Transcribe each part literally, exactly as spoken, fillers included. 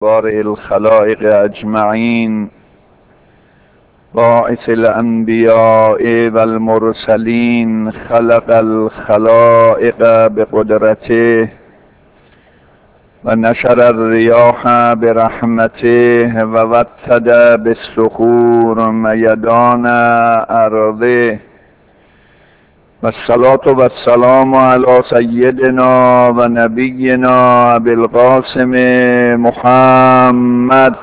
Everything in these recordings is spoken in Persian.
بارئ الخلائق اجمعین باعث الانبیاء والمرسلین خلق الخلائق بقدرته و نشر الریاح برحمته و وطد بالصخور میدان ارضه و الصلاة و السلام علی سیدنا و نبینا ابی القاسم محمد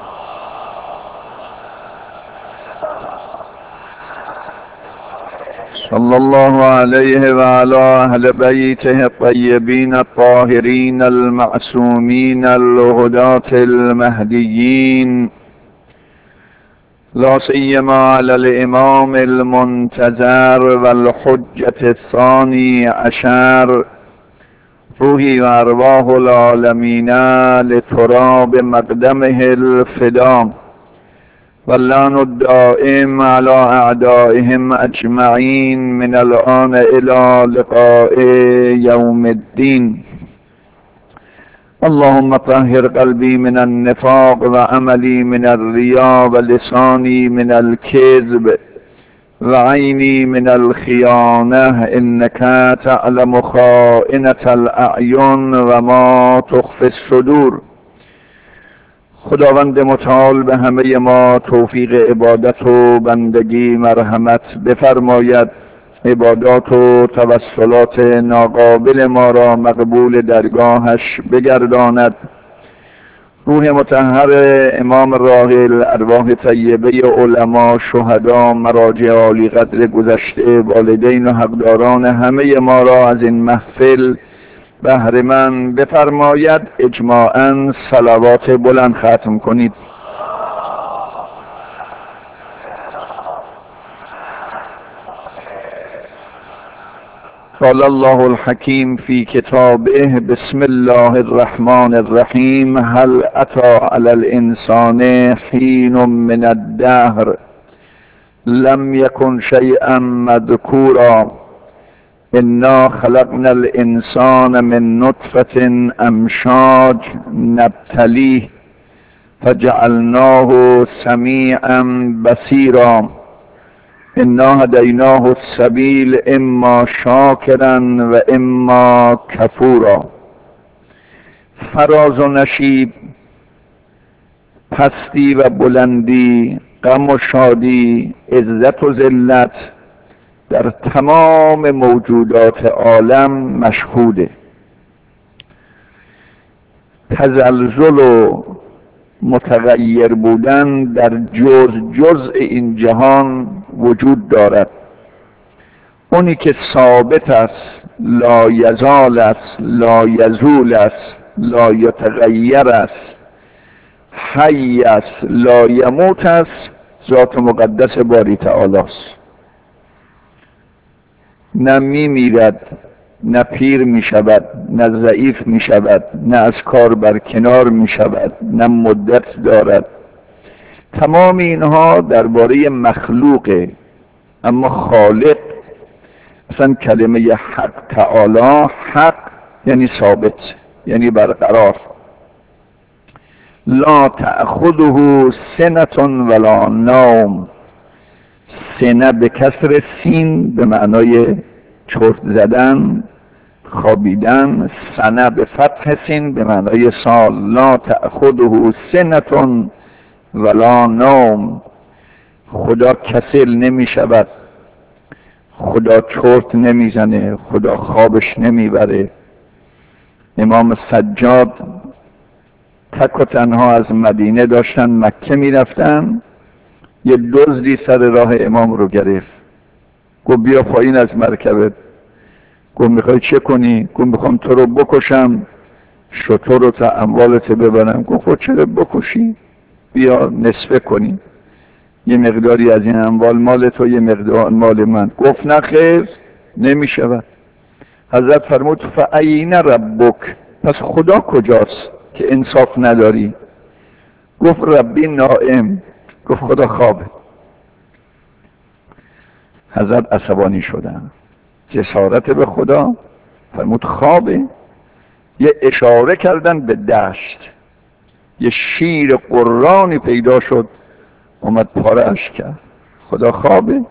صلی الله علیه و علی اهل بیته الطیبین الطاهرین المعصومین الهداة المهدیین لا سیما علی الامام المنتظر والحجة الثانی عشر روحی و ارواح العالمین لتراب مقدمه الفدا واللعن الدائم على اعدائهم اجمعین من الان الى لقاء یوم الدین. اللهم طهر قلبی من النفاق و عملی من الریا و لسانی من الكذب و عینی من الخیانه انک تعلم خائنة الاعین و ما تخفی الصدور. خداوند متعال به همه ما توفیق عبادت و بندگی مرحمت بفرماید، عبادات و توسلات ناقابل ما را مقبول درگاهش بگرداند. روح مطهر امام راحل، ارواح طیبه علما، شهدا، مراجع عالی قدر گذشته، والدین و حقداران همه ما را از این محفل بهره مند بفرماید. اجماعاً صلوات بلند ختم کنید. قال الله الحکیم فی کتابه بسم الله الرحمن الرحیم هل اتی علی الانسان حین من الدهر لم یکن شیئا مذکورا انا خلقنا الانسان من نطفة امشاج نبتلیه فجعلناه سمیعا بصیرا انا هدیناه السبیل اما شاکرا و اما کفورا. فراز و نشیب، پستی و بلندی، غم و شادی، عزت و ذلت در تمام موجودات عالم مشهوده. تزلزل و متغیر بودن در جز جزء این جهان وجود دارد. اونی که ثابت است، لا یزال است، لا یزول است، لا یتغیر است، حی است، لا یموت است، ذات مقدس باری تعالی است. نه می میرد، نه پیر می شود، نه ضعیف می شود، نه از کار برکنار می شود، نه مدت دارد. تمام اینها درباره مخلوقه، اما خالق، اصلا کلمه حق تعالی، حق یعنی ثابت، یعنی برقرار. لا تأخذه سنة ولا نوم. سنه به کسر سین به معنای چرت زدن، خوابیدن. سنه به فتح سین به معنای سال. لا تأخذه سنة ولا نوم. خدا کسل نمی شود، خدا چرت نمی زنه، خدا خوابش نمی بره. امام سجاد تک و تنها از مدینه داشتن مکه می رفتن، یه دزدی سر راه امام رو گرفت. گفت بیا پایین از مرکبت. گفت میخوای چه کنی؟ گفت میخوام تو رو بکشم، شتر رو تا اموالت ببرم. گفت خود چرا بکشی؟ بیا نصفه کنی، یه مقداری از این اموال مال تو، یه مقدار مال من. گفت نه خیر، نمیشود. حضرت فرمود فأین ربک، پس خدا کجاست که انصاف نداری؟ گفت ربی نائم. گفت خدا خوابه. حضرت عصبانی شدن، جسارت به خدا. فرمود خوابه. یه اشاره کردن به دشت، یه شیر قرانی پیدا شد اومد پاره‌اش کرد. خدا خوابه؟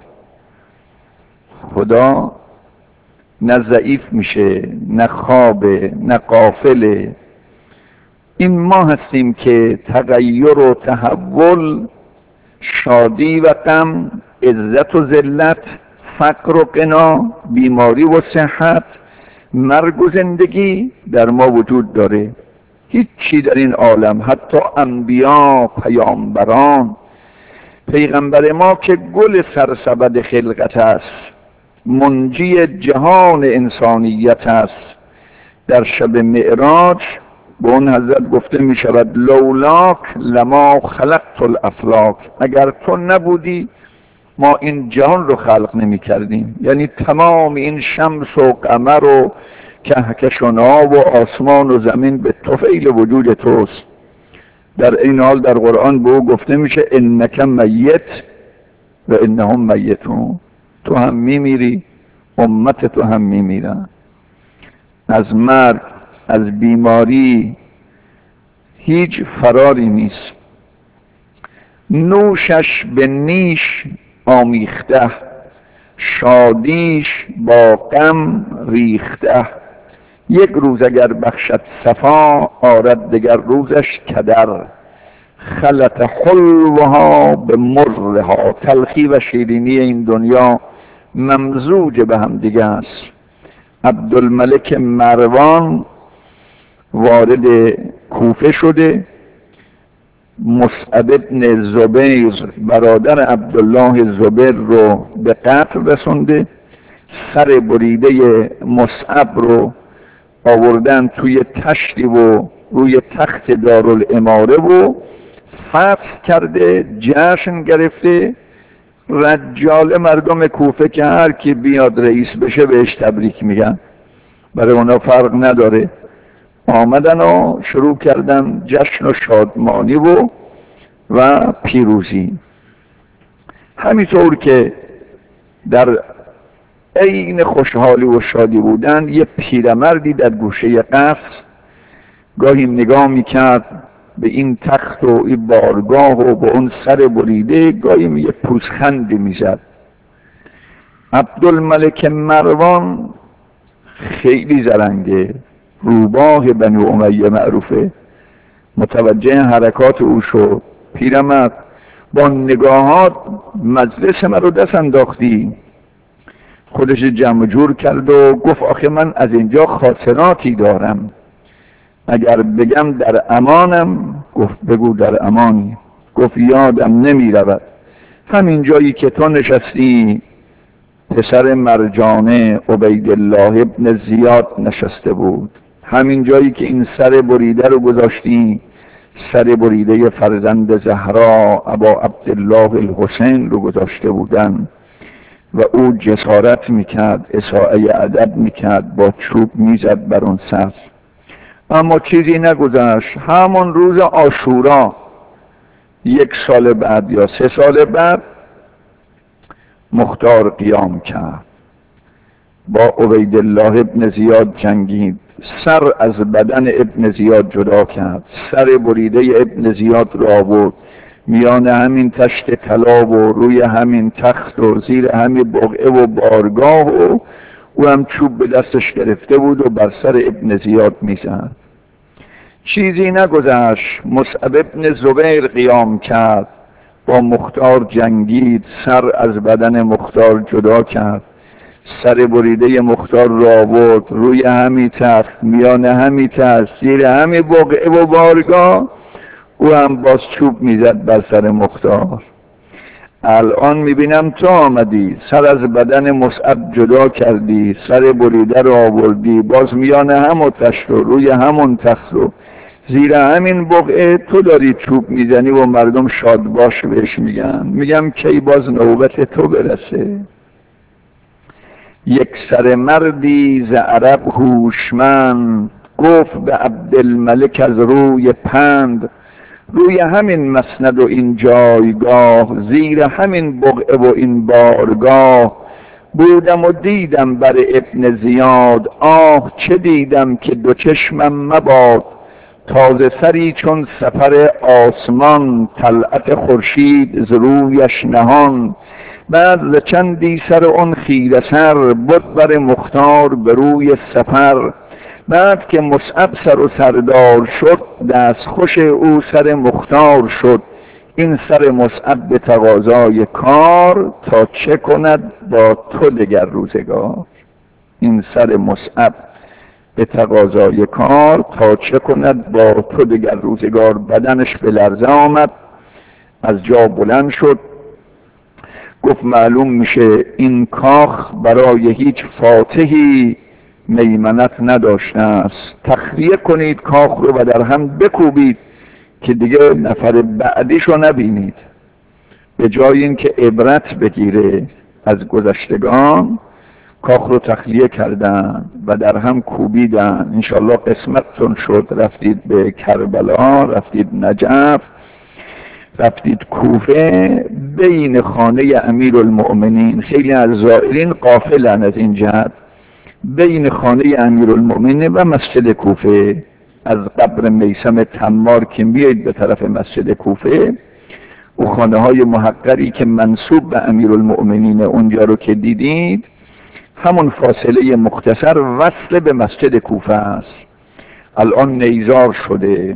خدا نه ضعیف میشه، نه خوابه، نه غافله. این ما هستیم که تغییر و تحول، شادی و غم، عزت و ذلت، فقر و غنا، بیماری و صحت، مرگ و زندگی در ما وجود داره. هیچی در این عالم، حتی انبیا، پیامبران، پیغمبر ما که گل سرسبد خلقت است، منجی جهان انسانیت است، در شب معراج به اون حضرت گفته می شود لولاک لما خلقت الافلاک، اگر تو نبودی ما این جهان رو خلق نمی کردیم. یعنی تمام این شمس و قمر و کهکشان‌ها و آسمان و زمین به طفیل وجود توست. در این حال در قرآن به او گفته میشه انک میت و انهم میتون، تو هم میمیری، امت تو هم میمیرن. از مرگ، از بیماری هیچ فراری نیست. نوشش به نیش آمیخته، شادیش با غم ریخته. یک روز اگر بخشد صفا، آرد دگر روزش کدر. خلط حلوها به مرها، تلخی و شیرینی این دنیا ممزوج به هم دیگه است. عبدالملک مروان وارد کوفه شده، مصعب ابن زبیر برادر عبدالله زبیر رو به قتل رسونده. سر بریده مصعب رو آوردن توی تشتی و روی تخت دارالاماره و فتح کرده، جشن گرفته. رجال مردم کوفه که هر کی بیاد رئیس بشه بهش تبریک میگن، برای اونا فرق نداره. آمدن و شروع کردن جشن و شادمانی و و پیروزی. همینطور که در عین خوشحالی و شادی بودن، یه پیرمردی در گوشه قصر گاهی نگاه میکرد به این تخت و این بارگاه و به اون سر بریده، گاهی یه پوزخندی میزد. عبدالملک مروان خیلی زرنگه، روباه بنی امیه معروفه، متوجه حرکات او شد. پیرمرد با نگاهات مجلس من رو دست انداختی. خودش جمع جور کرد و گفت آخه من از اینجا خاطراتی دارم، اگر بگم در امانم. گفت بگو در امانی. گفت یادم نمی رود همین جایی که تو نشستی پسر مرجانه عبیدالله ابن زیاد نشسته بود، همین جایی که این سر بریده رو گذاشتی سر بریده فرزند زهرا ابا عبدالله الحسین رو گذاشته بودن و او جسارت میکرد، اساءه ادب میکرد، با چوب میزد بر اون سر. اما چیزی نگذشت. همون روز عاشورا یک سال بعد یا سه سال بعد مختار قیام کرد، با عبیدالله ابن زیاد جنگید، سر از بدن ابن زیاد جدا کرد، سر بریده ابن زیاد را آورد میان همین تشت طلا و روی همین تخت و زیر همین بقعه و بارگاه و او هم چوب به دستش گرفته بود و بر سر ابن زیاد میزد. چیزی نگذشت، مصعب ابن زبیر قیام کرد، با مختار جنگید، سر از بدن مختار جدا کرد، سر بریده مختار را آورد روی همین تخت میان همین تخت زیر همین بقعه و بارگاه، او هم باز چوب میزد بر سر مختار. الان میبینم تو آمدی، سر از بدن مصعب جدا کردی، سر بریده رو آوردی، باز میان همون تشت و روی همون تخت و زیر همین بقعه تو داری چوب میزنی و مردم شاد باش بهش میگن. میگم کی باز نوبت تو برسه. یک سر مردی ز عرب هوشمند، گفت به عبدالملک از روی پند، روی همین مسند و این جایگاه، زیر همین بقعه و این بارگاه، بودم و دیدم بر ابن زیاد، آه چه دیدم که دو چشمم مباد، تازه سری چون سفر آسمان، طلعت خورشید ز رویش نهان. بعد ز چندی سر اون خیره سر، بد بر مختار به روی سفر. بعد که مصعب سر و سردار شد، دست خوش او سر مختار شد. این سر مصعب به تقاضای کار، تا چه کند با تو دگر روزگار. این سر مصعب به تقاضای کار، تا چه کند با تو دگر روزگار. بدنش به لرزه آمد، از جا بلند شد، گفت معلوم میشه این کاخ برای هیچ فاتحی میمنت نداشته است. تخلیه کنید کاخ رو و در هم بکوبید که دیگه نفر بعدیشو نبینید. به جای اینکه عبرت بگیره از گذشتگان، کاخ رو تخلیه کردن و در هم کوبیدن. انشالله قسمتتون شد، رفتید به کربلا، رفتید نجف، رفتید کوفه، بین خانه امیرالمؤمنین. خیلی از زائرین غافلن از این جهت. بین خانه امیرالمؤمنین و مسجد کوفه، از قبر میثم تمار که میاید به طرف مسجد کوفه، او خانه های محقری که منسوب به امیرالمؤمنین اونجا رو که دیدید، همون فاصله مختصر وصل به مسجد کوفه است. الان نیزار شده.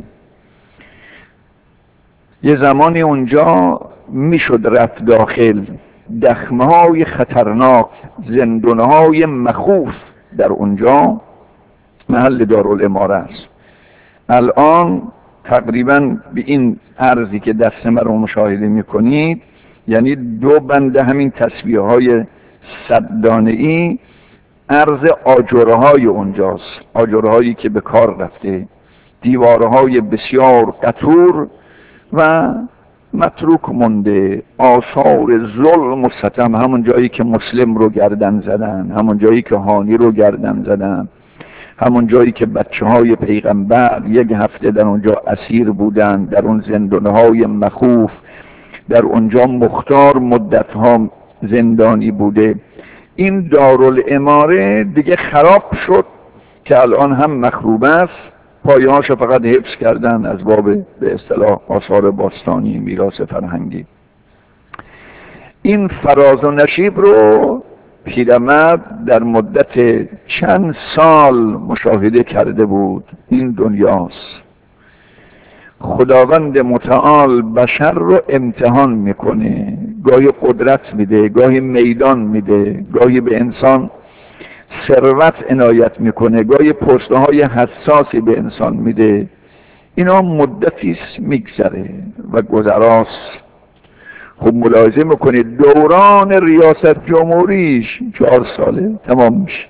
یه زمانی اونجا میشد رفت داخل، دخمه های خطرناک، زندونه های مخوف در اونجا محل دارالاماره است. الان تقریبا به این عرضی که دست من رو مشاهده میکنید، یعنی دو بنده همین تسبیح های صددانه‌ای عرض آجره های اونجاست. آجره هایی که به کار رفته، دیواره های بسیار قطور و متروک مونده، آثار ظلم و ستم. همون جایی که مسلم رو گردن زدن، همون جایی که هانی رو گردن زدن، همون جایی که بچه های پیغمبر یک هفته در اونجا اسیر بودن، در اون زندانه های مخوف، در اونجا مختار مدت ها زندانی بوده. این دارالاماره دیگه خراب شد که الان هم مخروب است. پایه هاش فقط حفظ کردن از باب به اصطلاح آثار باستانی، میراث فرهنگی. این فراز و نشیب رو پیرمرد در مدت چند سال مشاهده کرده بود. این دنیاست. خداوند متعال بشر رو امتحان میکنه، گاهی قدرت میده، گاهی میدان میده، گاهی به انسان ثروت عنایت میکنه، گاهی پسته های حساسی به انسان میده. اینا مدتیست میگذره و گذراست. خب ملاحظه میکنید دوران ریاست جمهوریش چهار ساله تمام میشه.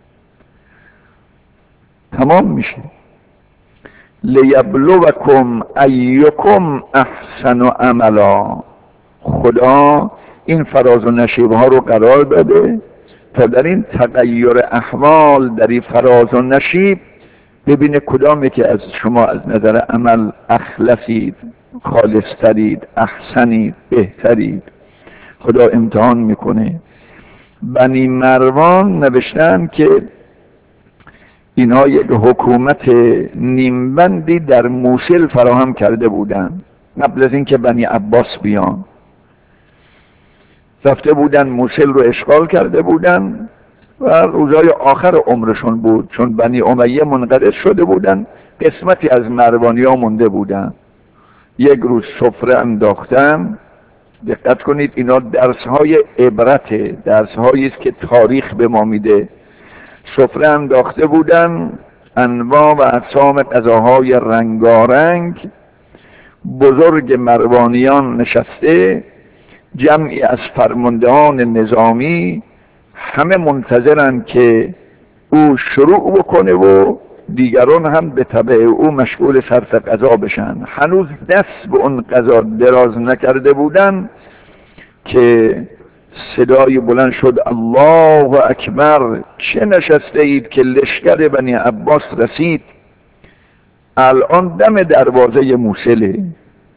تمام میشه. لیبلوکم ایکم احسن عملا. خدا این فراز و نشیب ها رو قرار داده تا در این تغییر احوال، در این فراز و نشیب، ببینه کدامی که از شما از نظر عمل اخلصید، خالصترید، احسنید، بهترید. خدا امتحان میکنه. بنی مروان نوشتن که اینها یک حکومت نیمبندی در موصل فراهم کرده بودن قبل از اینکه بنی عباس بیان. رفته بودن موصل رو اشغال کرده بودن و روزهای آخر عمرشون بود، چون بنی امیه منقرض شده بودن، قسمتی از مروانی ها مونده بودن. یک روز سفره انداختن. دقت کنید اینا درس های عبرته، درس هایی است که تاریخ به ما میده. سفره انداخته بودن، انواع و اقسام غذاهای رنگارنگ. بزرگ مروانیان نشسته، جمعی از فرماندهان نظامی، همه منتظرن که او شروع بکنه و دیگران هم به تبع او مشغول صرف غذا بشن. هنوز دست به اون غذا دراز نکرده بودن که صدای بلند شد الله اکبر. چه نشسته اید که لشکر بنی عباس رسید. الان دم دروازه موصله.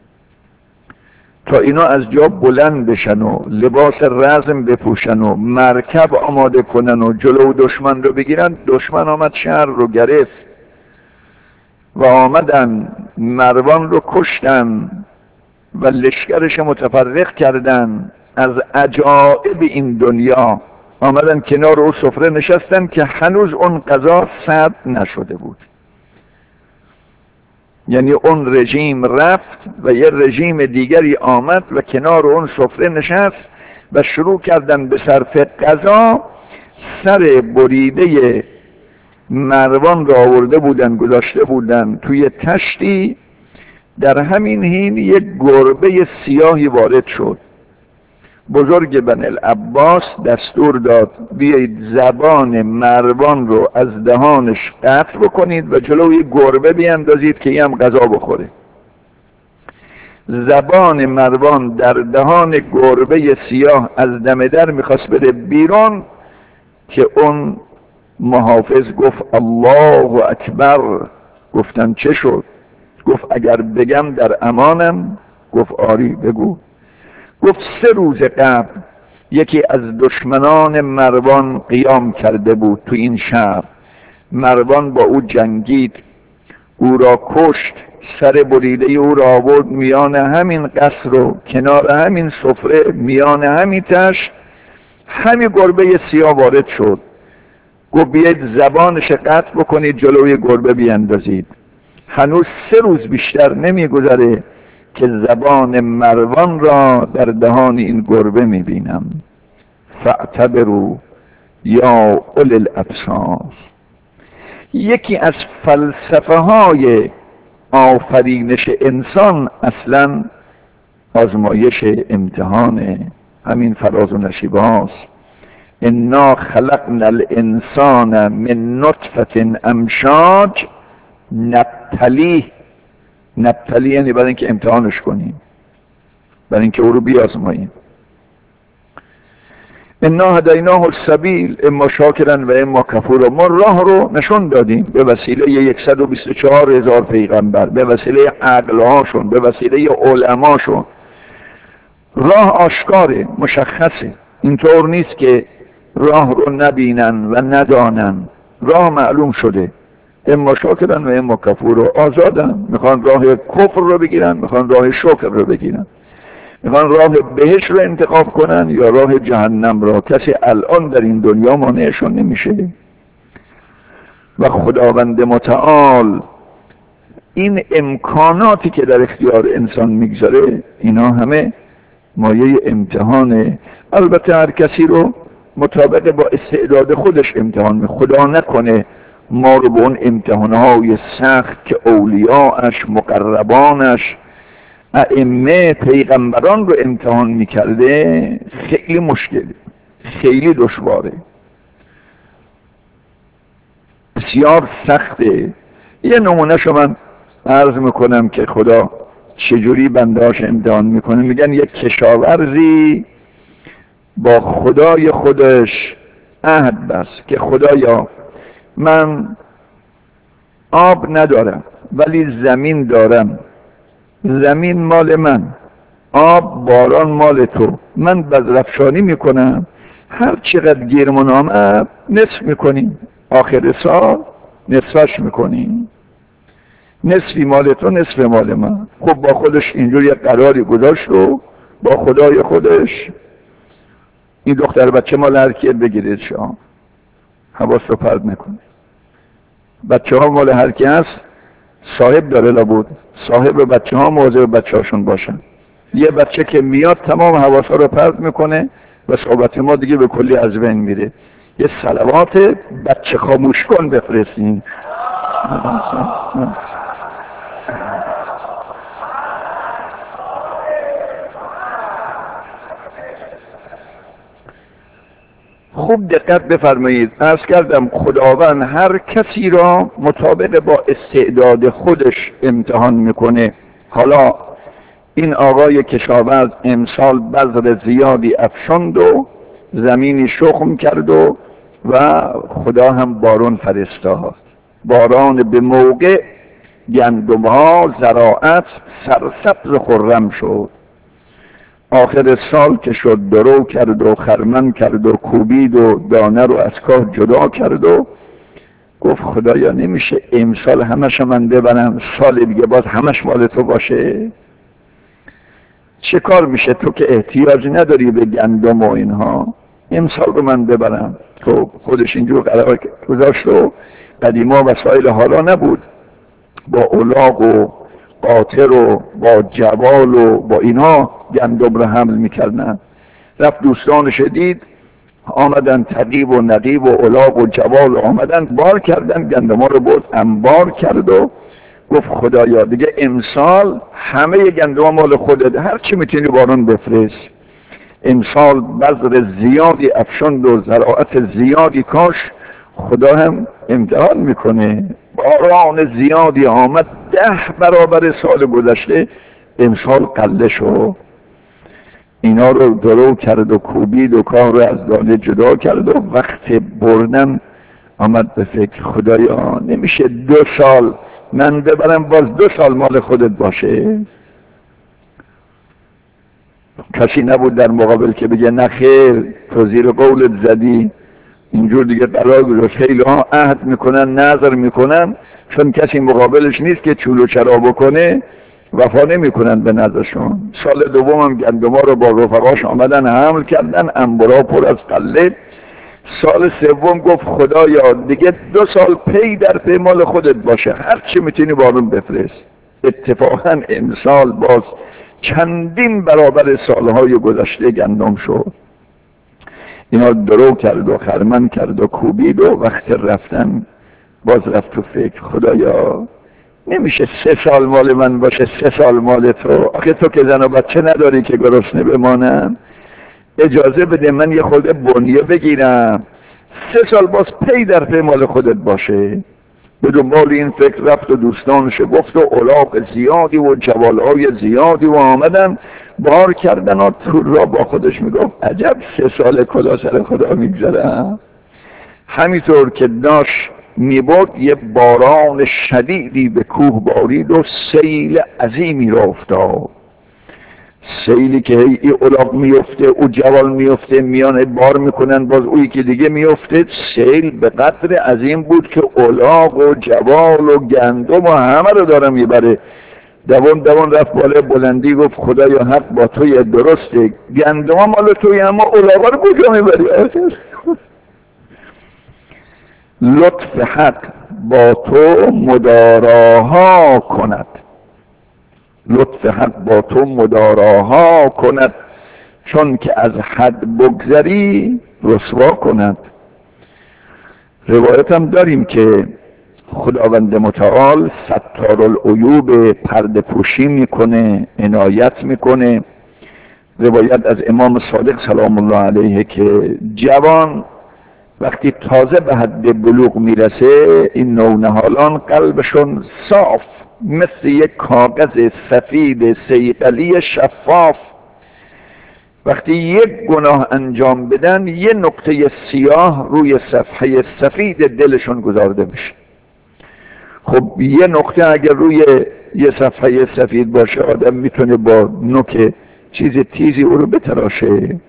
تا اینا از جا بلند بشن و لباس رزم بپوشن و مرکب آماده کنن و جلو دشمن رو بگیرن، دشمن آمد شهر رو گرفت و آمدن مروان رو کشتن و لشکرش متفرق کردن. از عجائب این دنیا آمدن کنار او سفره نشستن که هنوز اون غذا سرد نشده بود. یعنی اون رژیم رفت و یه رژیم دیگری آمد و کنار اون سفره نشست و شروع کردن به صرف غذا. سر بریده مروان را آورده بودن گذاشته بودن توی تشتی. در همین حین یک گربه سیاهی وارد شد. بزرگ بن العباس دستور داد بیایید زبان مروان رو از دهانش قطع بکنید و جلوی گربه بیاندازید که این هم غذا بخوره. زبان مروان در دهان گربه سیاه از دم در میخواست بده بیرون که اون محافظ گفت الله اکبر. گفتن چه شد؟ گفت اگر بگم در امانم؟ گفت آری بگو. گفت سه روز قبل یکی از دشمنان مروان قیام کرده بود تو این شهر. مروان با او جنگید، او را کشت، سر بریده او را آورد میان همین قصر و کنار همین سفره میان همین تشت همین گربه سیاه وارد شد. گفت بیاید زبانش قطع بکنید جلوی گربه بیاندازید. هنوز سه روز بیشتر نمیگذره که زبان مروان را در دهان این گربه میبینم. فاعتبروا یا اولی الابصار. یکی از فلسفه های آفرینش انسان اصلا آزمایش امتحان همین فراز و نشیب هاست. انا خلقنا الانسان من نطفة امشاج نبتلیه. نبتلی یعنی برای اینکه امتحانش کنیم، برای اینکه او رو بیازماییم. انا هدیناه السبیل اما شاکرا و اما کفورا. ما راه رو نشون دادیم به وسیله صد و بیست و چهار هزار پیغمبر، به وسیله عقلهاشون، به وسیله علماشون. راه آشکاره، مشخصه. اینطور نیست که راه رو نبینن و ندانن. راه معلوم شده. اما شاکرن و اما کفور رو آزادن. میخوان راه کفر رو بگیرن، میخوان راه شکر رو بگیرن، میخوان راه بهشت رو انتخاب کنن یا راه جهنم را. کسی الان در این دنیا مانعشون نمیشه. و خداوند متعال این امکاناتی که در اختیار انسان میگذاره اینا همه مایه امتحانه. البته هر کسی رو مطابق با استعداد خودش امتحان می. خدا نکنه ما رو به اون امتحانهای سخت که اولیاءش، مقربانش، ائمه، پیغمبران رو امتحان میکرده خیلی مشکله، خیلی دشواره، بسیار سخته. یه نمونه شو من عرض میکنم که خدا چجوری بندهاش امتحان میکنه. میگن یک کشاورزی با خدای خودش عهد بست که خدایا من آب ندارم ولی زمین دارم، زمین مال من، آب باران مال تو، من بذرفشانی میکنم، هر چقدر گیرمون آمد نصف میکنیم، آخر سال نصفش میکنیم، نصفی مال تو نصف مال من. خب با خودش اینجور یک قراری گذاشت و با خدای خودش این دختر بچه مال هر کی بگیرید شما حواس رو پرد نکنه. بچه ها مال هر کی هست صاحب داره لابد، صاحب بچه ها مواظب بچه هاشون باشن. یه بچه که میاد تمام حواس ها رو پرد میکنه و صحبت ما دیگه به کلی از بین میره. یه صلوات بچه خاموش کن بفرستین. خوب دقت بفرمایید. عرض کردم خداوند هر کسی را مطابق با استعداد خودش امتحان میکنه. حالا این آقای کشاورز امسال بذر زیادی افشاند و زمینی شخم کرد و و خدا هم باران فرستاد. باران به موقع، گندم ها، زراعت سرسبز خرم شد. آخر سال که شد درو کرد و خرمن کرد و کوبید و دانه رو از کاه جدا کرد و گفت خدایا نمیشه امسال همش من ببرم سال دیگه باز همش مال تو باشه؟ چه کار میشه تو که احتیاج نداری به گندم و اینها، امسال رو من ببرم؟ تو خودش اینجور قرار گذاشت و قدیما وسایل حالا نبود، با الاغ و قاطر و با جوال و با اینها گندم رو حمل میکردن. رفت دوستانش دید آمدن، تقیب و نقیب و الاغ و جوال آمدن بار کردن، گندم ها رو برد انبار کرد و گفت خدایا دیگه امسال همه گندم مال خودت، هر چی میتونی بارون بفرست. امسال بذر زیادی افشند و زراعت زیادی کاش، خدا هم امتحان میکنه. باران زیادی آمد، ده برابر سال گذشته، امسال قله شد. اینا رو درو کرد و کوبید و کار رو از دانه جدا کرد و وقت بردن آمد به فکر خدایا نمیشه دو سال من ببرم باز دو سال مال خودت باشه؟ کسی نبود در مقابل که بگه نه خیر تو زیر قولت زدی، اینجور دیگه قرار گذاشت. خیلی ها عهد میکنن نظر میکنن، چون کسی مقابلش نیست که چول و چرا بکنه وفا نمیکنن به نظرشون. سال دوم هم گندما رو با رفقاش آمدن حمل کردن، انبارا پر از قله. سال سوم گفت خدایا دیگه دو سال پی در پی مال خودت باشه، هر چی میتونی بارون بفرست. اتفاقا امسال باز چندین برابر سالهای گذشته گندم شد. اینا درو کرد و خرمن کرد و کوبید و وقت رفتن باز رفت تو فکر خدایا نمیشه سه سال مال من باشه سه سال مال تو؟ آخه تو که زن و بچه نداری که گرسنه بمانم، اجازه بده من یه خورده بنیه بگیرم، سه سال باز پی در پی مال خودت باشه. به دنبال این فکر رفت و دوستانش گفت و الاغ زیادی و جوالهای زیادی و آمدن بار کردن و تو را با خودش میگفت عجب سه سال کلا سر خدا میگذرم. همینطور که داشت میبرد یه باران شدیدی به کوه بارید و سیل عظیمی را افتاد. سیلی که ای الاغ میفته او جوال میفته میان بار میکنن، باز اوی که دیگه میفته. سیل به قدر عظیم بود که الاغ و جوال و گندم و همه رو داره میبره. دوان دوان رفت بالای بلندی گفت خدایا حق با توی درسته، گندم مال توی اما الاغ رو کجا میبری؟ لطف حق با تو مداراها کند، لطف حق با تو مداراها کند، چون که از حد بگذری رسوا کند. روایت هم داریم که خداوند متعال ستار العیوب پرده پوشی میکنه، عنایت میکنه. روایت از امام صادق سلام الله علیه که جوان وقتی تازه به حد بلوغ میرسه این نونهالان قلبشون صاف مثل یک کاغذ سفید صیقلی شفاف، وقتی یک گناه انجام بدن یه نقطه سیاه روی صفحه سفید دلشون گذارده میشه. خب یه نقطه اگر روی یه صفحه سفید باشه آدم میتونه با نوک چیز تیزی او رو بتراشه.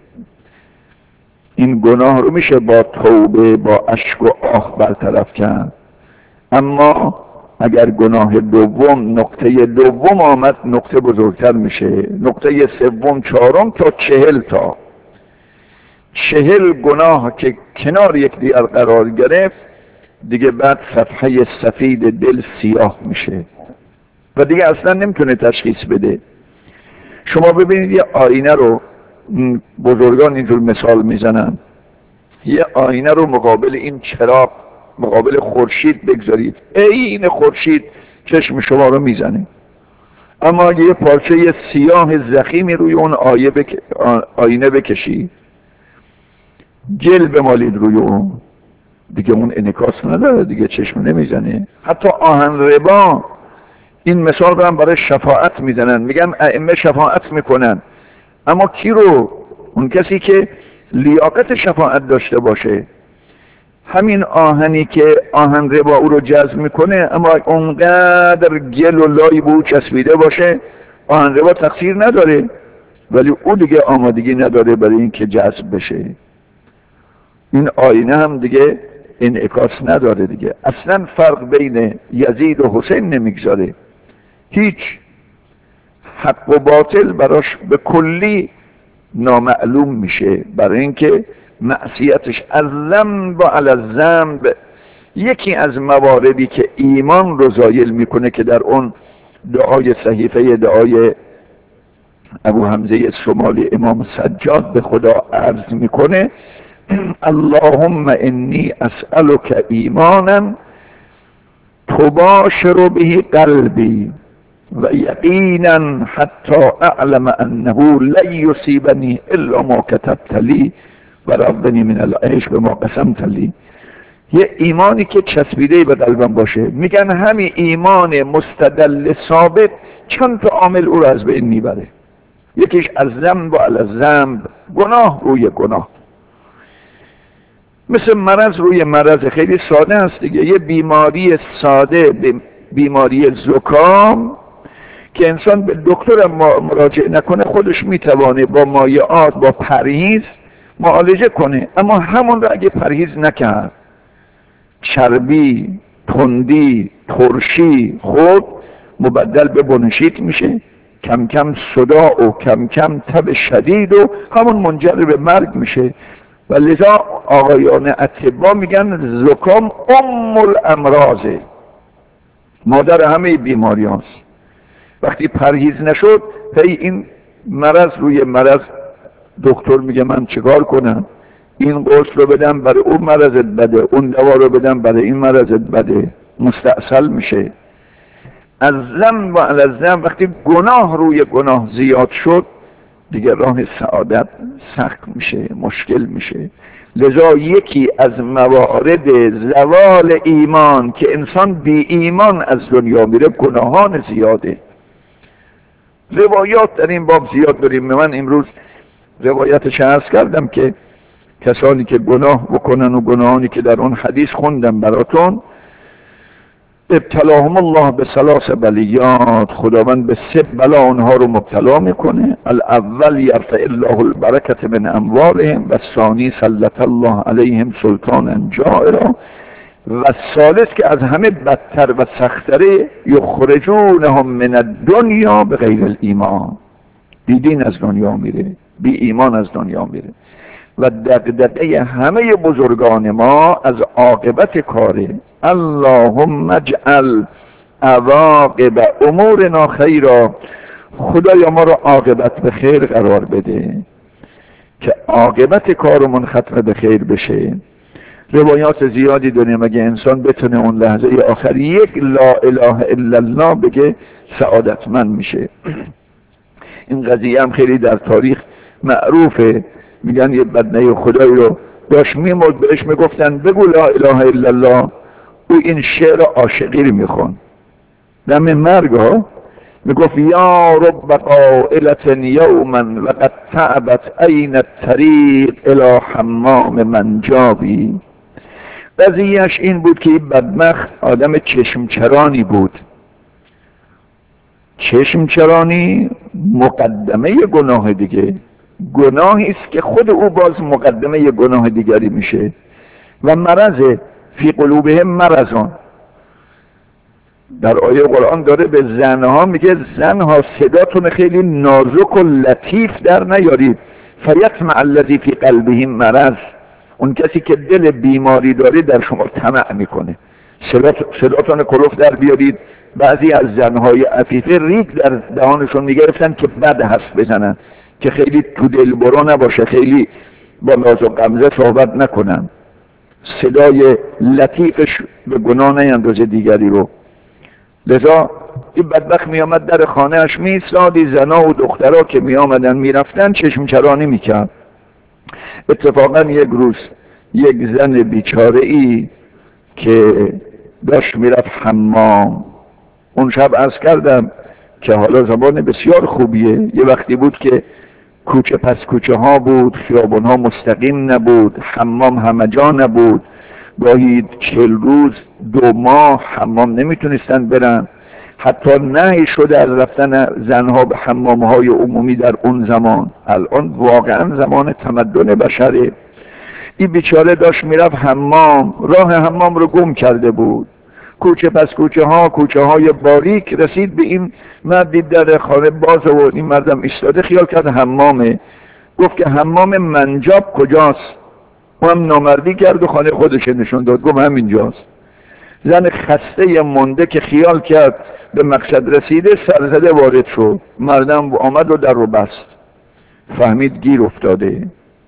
این گناه رو میشه با توبه با اشک و آه برطرف کرد. اما اگر گناه دوم نقطه دوم آمد نقطه بزرگتر میشه، نقطه سوم چهارم تا چهل تا چهل گناه که کنار یکدیگر قرار گرفت دیگه بعد صفحه سفید دل سیاه میشه و دیگه اصلا نمیتونه تشخیص بده. شما ببینید یه آینه رو بزرگان اینجور مثال میزنن، یه آینه رو مقابل این چراغ مقابل خورشید بگذارید، عین خورشید چشم شما رو میزنه، اما یه پارچه سیاه زخیمی روی اون آیه بک... آینه بکشید، جل بمالید روی اون، دیگه اون انعکاس نداره، دیگه چشم نمیزنه. حتی آهن ربا این مثال رو هم برای شفاعت میزنن، میگن ائمه شفاعت میکنن، اما کی رو؟ اون کسی که لیاقت شفاعت داشته باشه. همین آهنی که آهن ربا او رو جذب میکنه اما اونقدر گل و لای به او چسبیده باشه آهن ربا تقصیر نداره، ولی او دیگه آمادگی نداره برای این که جذب بشه. این آینه هم دیگه انعکاس نداره دیگه. اصلا فرق بین یزید و حسین نمیگذاره، هیچ حق و باطل براش به کلی نامعلوم میشه، برای اینکه معصیتش از ذنب و علی الذنب یکی از مواردی که ایمان رو زایل میکنه که در اون دعای صحیفه دعای ابو حمزه شمالی امام سجاد به خدا عرض میکنه اللهم انی اسألک ایمانا تباشر به قلبی و یقینا حتی اعلم انه لن یصیبنی الا ما کتبت لی و ربنی من العیش به ما قسمت لی. یه ایمانی که چسبیده به قلبم باشه. میگن همین ایمان مستدل ثابت چند تا عامل او رو از بین میبره. یکیش از ذنب و علی الذنب، گناه روی گناه، مثل مرض روی مرض، خیلی ساده است دیگه. یه بیماری ساده، بیماری زکام که انسان به دکتر مراجعه نکنه خودش میتوانه با مایعات با پرهیز معالجه کنه، اما همون رو اگه پرهیز نکرد، چربی، تندی، ترشی خود مبدل به بنشیت میشه، کم کم صداع و کم کم تب شدید و همون منجر به مرگ میشه. و لذا آقایان اطبا میگن زکام ام الامراضه، مادر همه بیماری هاست. وقتی پرهیز نشد هی این مرض روی مرض، دکتر میگه من چیکار کنم؟ این قرص رو بدم برای اون مرضت بده، اون دوا رو بدم برای این مرضت بده، مستعسل میشه. از ذنب و علی الذنب وقتی گناه روی گناه زیاد شد دیگه راه سعادت سخت میشه، مشکل میشه. لذا یکی از موارد زوال ایمان که انسان بی ایمان از دنیا میره گناهان زیاده. روایات در این باب زیاد داریم. من امروز روایتش عرض کردم که کسانی که گناه بکنن و گناهانی که در اون حدیث خوندم براتون، ابتلاهم الله به ثلاث بلیات، خداوند به سه بلا اونها رو مبتلا میکنه. الاول یرفع الله البرکت من اموالهم و الثانی سلط الله علیهم سلطانا جائرا و الثالث که از همه بدتر و سختره یخرجونهم من الدنیا به غیر الایمان، بی دین از دنیا میره، بی ایمان از دنیا میره. و دغدغه همه بزرگان ما از عاقبت کاره اللهم اجعل عواقب امورنا خیرا، خدایا ما رو عاقبت به خیر قرار بده که عاقبت کارمون ختم به خیر بشه. روایات زیادی داریم اگه انسان بتونه اون لحظه آخر یک لا اله الا الله بگه سعادتمند میشه. این قضیه هم خیلی در تاریخ معروفه. میگن یه بدنه خدایی رو داشت میمرد، بهش میگفتن بگو لا اله الا الله، او این شعر عاشقی رو میخون دم مرگ ها، میگفت یا رب قائلة یوما وقد تعبت عین الطریق الی حمام منجابی. قضیهش این بود که این بدبخت آدم چشمچرانی بود. چشمچرانی مقدمه گناه دیگه، گناهی است که خود او باز مقدمه گناه دیگری میشه. و مرض فی قلوبهم مرضون، در آیه قرآن داره به زنها میگه زنها صداتون خیلی نازک و لطیف در نیارید فیطمع الذی فی قلبه مرض، اون کسی که دل بیماری داره در شما طمع میکنه. صداتون کلوف در بیارید. بعضی از زنهای عفیفه ریگ در دهانشون میگرفتن که بد حرف بزنن، که خیلی تو دل برا نباشه، خیلی با ناز و غمزه صحبت نکنن، صدای لطیفش به گناه نیندازه دیگری رو. لذا این بدبخت می آمد در خانهش می ایستاد، زنا و دخترها که می آمدن می رفتن چشمچرانی می کرد. اتفاقا یک روز یک زن بیچاره ای که داشت می رفت حمام، اون شب عرض کردم که حالا زبان بسیار خوبیه، یه وقتی بود که کوچه پس کوچه ها بود، خیابون ها مستقیم نبود، حمام همه جا نبود، گاهی چهل روز دو ماه حمام نمیتونستن برن. حتی نهی شده از رفتن زنها به حمام های عمومی در اون زمان. الان واقعا زمان تمدن بشره. این بیچاره داشت میرفت حمام، راه حمام رو گم کرده بود، کوچه پس کوچه ها کوچه های باریک رسید به این مرد، دید در خانه باز و این مردم ایستاده، خیال کرد حمامه، گفت که حمام منجاب کجاست؟ اون هم نامردی کرد و خانه خودش نشون داد، گفت همینجاست. زن خسته مونده که خیال کرد به مقصد رسیده سرزده وارد شد، مردم آمد و در رو بست، فهمید گیر افتاده.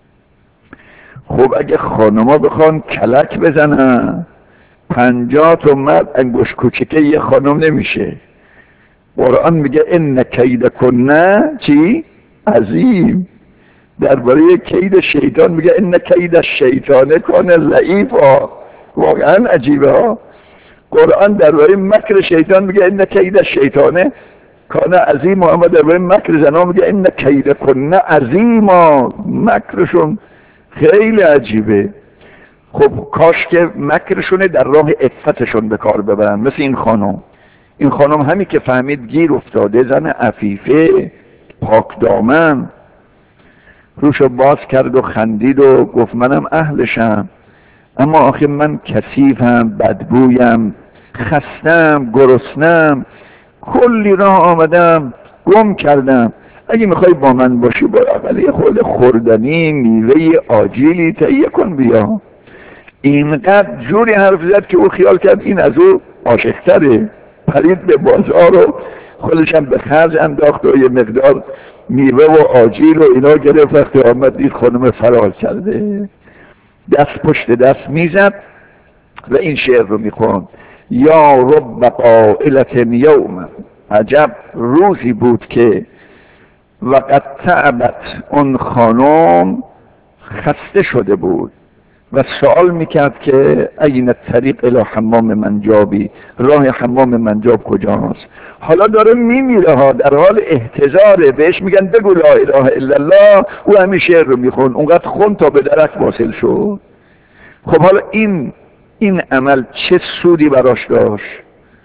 خب اگه خانما بخوان کلک بزنن پنجاه تا مرد انگوش کوچکه یه خانم نمیشه. قرآن میگه ان کیدکنه چی؟ عظیم. درباره کید شیطان میگه ان کید الشیطان کان ضعیفا. واقعا عجیبه ها. قرآن درباره مکر شیطان میگه ان کید الشیطان کان عظیم، اما درباره مکر زنا میگه ان کیدکنه عظیما. مکرشون خیلی عجیبه. خب کاش که مکرشونه در راه عفتشون به کار ببرن، مثل این خانم. این خانم همی که فهمید گیر افتاده، زن عفیفه پاک دامن، روشو باز کرد و خندید و گفت منم اهلشم، اما آخه من کثیفم، بدبویم، خستم، گرسنم، کلی راه آمدم گم کردم، اگه میخوای با من باشی برو اقل یه خورده خوردنی میوه آجیلی تهیه کن بیا. اینقدر جوری حرف زد که او خیال کرد این از او عاشق‌تره، پرید به بازار و خودشم به خرج انداخت و یه مقدار میوه و آجیل و اینا گرفت. وقتی آمد دید خانم فرار کرده، دست پشت دست میزد و این شعر رو میخوند: یا رب قائلة یوم، عجب روزی بود که وقد تعبت، اون خانم خسته شده بود و سوال میکرد که این طریق الی حمام منجابی، راه حمام منجاب کجاست؟ حالا داره میمیره ها، در حال احتضاره، بهش میگن بگو لا اله الا الله، او همین شعر رو میخون، اونقدر خون تا به درک واصل شد. خب حالا این این عمل چه سودی براش داشت؟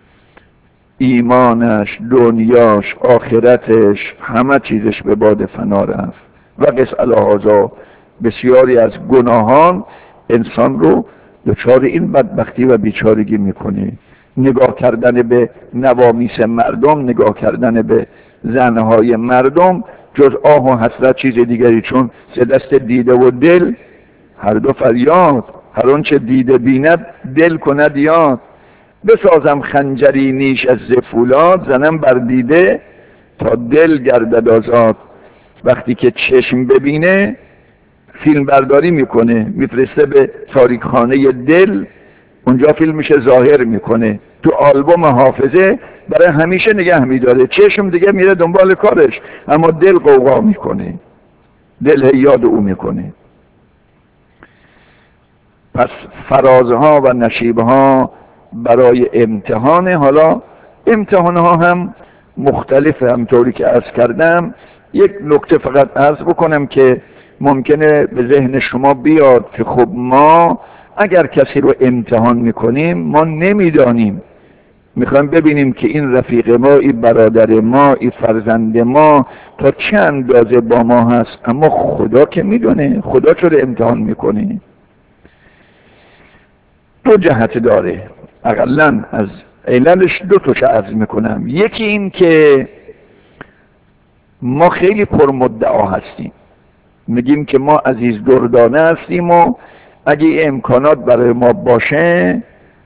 ایمانش، دنیاش، آخرتش، همه چیزش به باد فنا رفت. و قس الهذا بسیاری از گناهان انسان رو دچار این بدبختی و بیچارگی میکنه. نگاه کردن به نوامیس مردم، نگاه کردن به زنهای مردم، جز آه و حسرت چیز دیگری، چون سه دست دیده و دل هر دو فریاد، هر آنچه دیده بیند دل کند یاد. بسازم خنجری نیش از زفولاد، زنم بر دیده تا دل گردد آزاد. وقتی که چشم ببینه فیلم برداری میکنه، میفرسته به تاریکخانه دل، اونجا فیلمش ظاهر میکنه، تو آلبوم حافظه برای همیشه نگه میداره. چشم دیگه میره دنبال کارش، اما دل قوقا میکنه، دل یاد او میکنه. پس فرازها و نشیبها برای امتحانه. حالا امتحانها هم مختلفه، همطوری که عرض کردم. یک نکته فقط عرض بکنم که ممکنه به ذهن شما بیاد که خب ما اگر کسی رو امتحان میکنیم ما نمیدانیم، میخوایم ببینیم که این رفیق ما، این برادر ما، این فرزند ما تا چه اندازه با ما هست، اما خدا که میدونه. خدا چرا امتحان میکنه؟ دو جهت داره، اقلا از عللش دو توش عرض میکنم. یکی این که ما خیلی پرمدعا هستیم، میگیم که ما عزیز دردانه هستیم و اگه امکانات برای ما باشه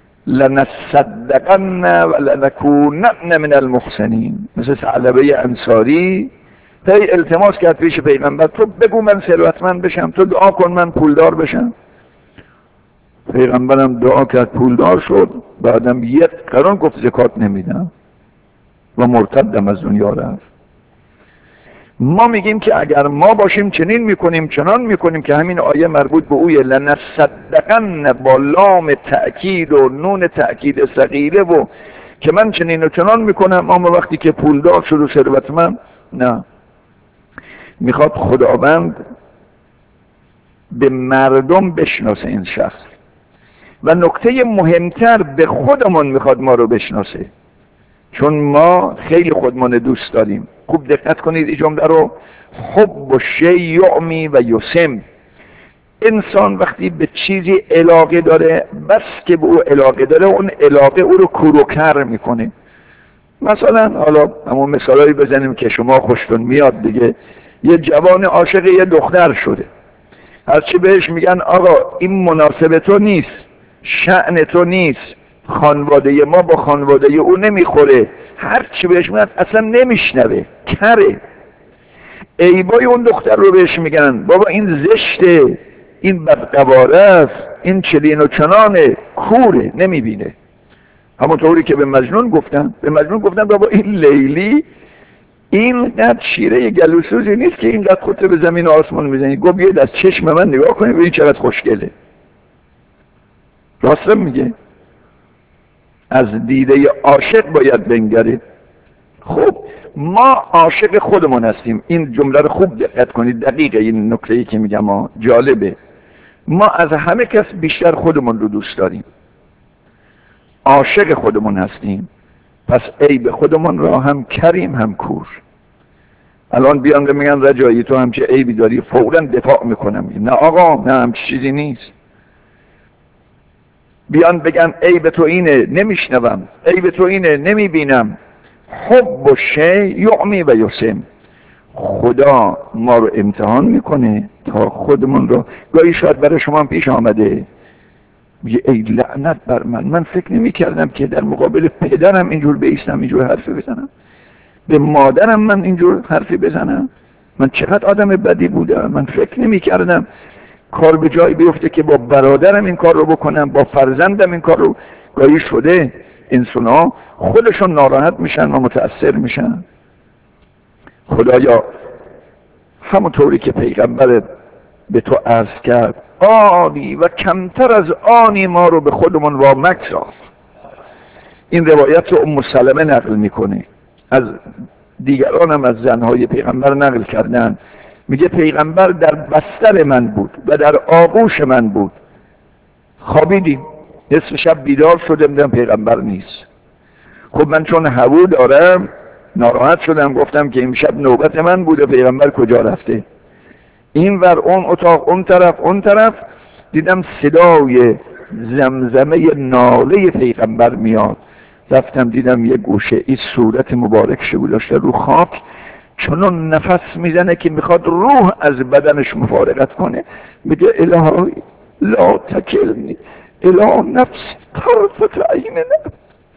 لنصدقن و لنکونن من المحسنین. مثل ثعلبه انصاری هی التماس کرد پیش پیغمبر، تو بگو من ثروتمند بشم، تو دعا کن من پولدار بشم. پیغمبرم دعا کرد، پولدار شد، بعدم یک قرار گفت زکات نمیدم و مرتدم از دنیا رفت. ما میگیم که اگر ما باشیم چنین میکنیم چنان میکنیم که همین آیه مربوط به اوی لنصدقن با لام تأکید و نون تأکید ثقیله و که من چنین و چنان میکنم، اما وقتی که پولدار شد و ثروتمند نه. میخواد خداوند به مردم بشناسه این شخص، و نکته مهمتر به خودمون میخواد ما رو بشناسه، چون ما خیلی خودمون دوست داریم. خوب دقت کنید این جمله رو: حب و شی یعمی و یسم. انسان وقتی به چیزی علاقه داره، بس که به او علاقه داره، اون علاقه او رو کوروکر میکنه. مثلا حالا همون مثالایی بزنیم که شما خوشتون میاد دیگه. یه جوان عاشق یه دختر شده، هرچی بهش میگن آقا این مناسب تو نیست، شأن تو نیست، خانواده ما با خانواده او نمیخوره، هرچی بهش میگن اصلا نمیشنوه، کره. عیبای اون دختر رو بهش میگن، بابا این زشته، این بدقواره است، این چلین و چنانه، کوره، نمیبینه. همونطوری که به مجنون گفتن، به مجنون گفتن بابا این لیلی اینقدر شیره گلوسوزی نیست که اینقدر خودت به زمین و آسمان میزنی. گفت بیاید از چشم من نگاه کنید ببین چقدر خوشگله. راست میگه، از دیده عاشق باید بنگرید. خب ما عاشق خودمون هستیم. این جمله رو خوب دقت کنید، دقیقه این نکته‌ای که میگم ها جالبه. ما از همه کس بیشتر خودمون رو دوست داریم، عاشق خودمون هستیم، پس عیب خودمون را هم کریم هم کور. الان بیان میگن رجایی تو همچه عیبی داری، فوراً دفاع میکنم، نه آقا نه همچه چیزی نیست. بیان بگن عیب تو اینه، نمیشنوم، عیب تو اینه، نمیبینم. حب و شی یعمی و یسم. خدا ما رو امتحان میکنه تا خودمون رو، گاهی شاید برای شما پیش آمده میگه ای لعنت بر من، من فکر نمی کردم که در مقابل پدرم اینجور بیستم، اینجور حرفی بزنم، به مادرم من اینجور حرفی بزنم، من چقدر آدم بدی بودم، من فکر نمی کردم کار به جایی بیفته که با برادرم این کار رو بکنم، با فرزندم این کار رو. گاهی شده انسان ها خودشون ناراحت میشن و متأثر میشن. خدایا همونطوری که پیغمبر به تو عرض کرد آنی و کمتر از آنی ما رو به خودمون وامق ساز. این روایت رو ام سلمه نقل میکنه، از دیگران هم از زنهای پیغمبر نقل کردن. میگه پیغمبر در بستر من بود و در آغوش من بود، خوابیدیم، نصف شب بیدار شدم دیدم پیغمبر نیست. خب من چون هوو دارم ناراحت شدم، گفتم که امشب نوبت من بوده، پیغمبر کجا رفته؟ این ور اون اتاق، اون طرف اون طرف، دیدم صدای زمزمه ناله پیغمبر میاد. رفتم دیدم یه گوشه ای صورت مبارکش گذاشته رو خاک، چنان نفس میزنه که میخواد روح از بدنش مفارقت کنه. میگه الهی لا تکلنی الی نفس طرفت عین نفس.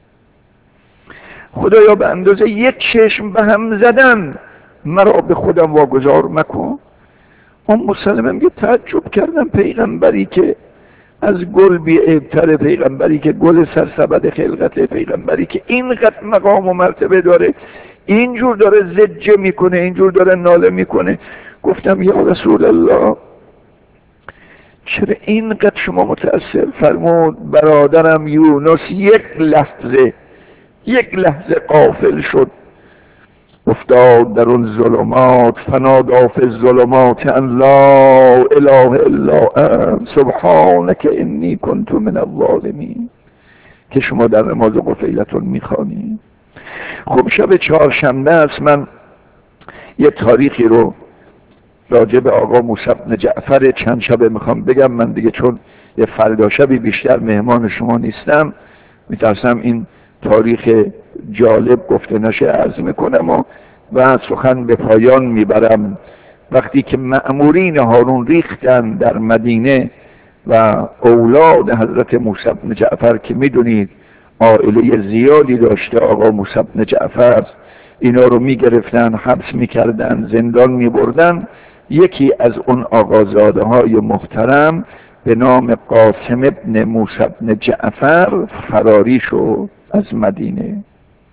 خدایا به اندازه یک چشم به هم زدن مرا به خودم واگذار مکن. ام سلمه میگه تعجب کردم، پیغمبری که از گل بی عیب‌تر، پیغمبری که گل سرسبد خلقت، پیغمبری که اینقدر مقام و مرتبه داره، اینجور داره زجه میکنه، اینجور داره ناله میکنه. گفتم یا رسول الله چرا اینقدر شما متأثر؟ فرمود برادرم یونس یک لحظه یک لحظه غافل شد، افتاد در اون ظلمات، فنادا فی الظلمات ان لا اله الا انت سبحانک انی کنت من الظالمین، که شما در نماز قفیلتون میخوانید. خب شب چهارشنبه است، من یه تاریخی رو راجع به آقا موسی بن جعفر چند شبه میخوام بگم. من دیگه چون یه فردا شبی بیشتر مهمان شما نیستم، میترسم این تاریخ جالب گفته نشه، عرض میکنم و و سخن به پایان میبرم. وقتی که مأمورین هارون ریختن در مدینه و اولاد حضرت موسی بن جعفر که میدونید عائله زیادی داشته آقا موسی بن جعفر، اینا رو میگرفتن، حبس میکردن، زندان میبردن. یکی از اون آقازاده های محترم به نام قاسم ابن موسی بن جعفر فراری شد از مدینه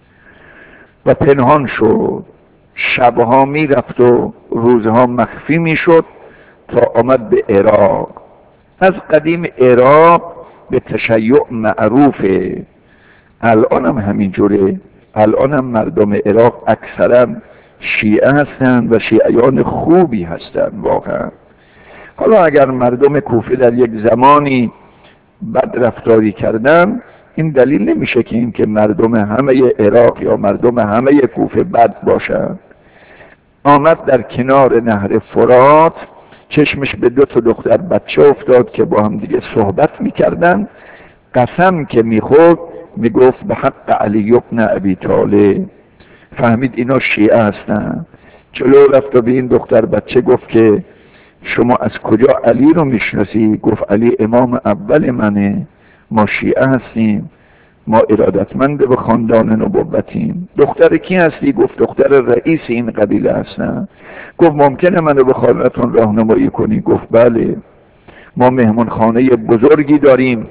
و پنهان شد. شبها میرفت و روزها مخفی میشد تا آمد به عراق. از قدیم عراق به تشیع معروفه، الان هم همین جوره. الان هم مردم عراق اکثرا شیعه هستند و شیعیان خوبی هستند واقعا. حالا اگر مردم کوفه در یک زمانی بد رفتاری کردن، این دلیل نمیشه که این که مردم همه عراق یا مردم همه کوفه بد باشند. آمد در کنار نهر فرات چشمش به دو تا دختر بچه افتاد که با هم دیگه صحبت میکردن. قسم که میخورد میگفت به حق علی ابن ابی طالب. فهمید اینا شیعه هستن. جلو رفت و به این دختر بچه گفت که شما از کجا علی رو میشناسی؟ گفت علی امام اول منه، ما شیعه هستیم، ما ارادتمند به خاندان نبوتیم. دختر کی هستی؟ گفت دختر رئیس این قبیله هستم. گفت ممکنه منو به خانه‌تون راهنمایی کنی؟ گفت بله، ما مهمان خانه بزرگی داریم